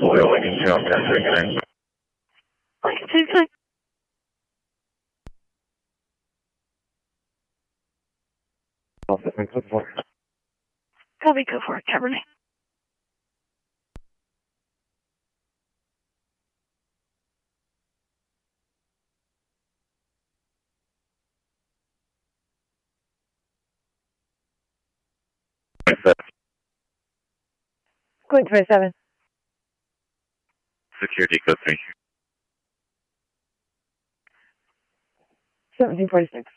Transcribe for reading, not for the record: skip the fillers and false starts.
Oil Lincoln Shell, 1039. Copy, go for it, Cabernet. Queen 27. Security code 3. 1746.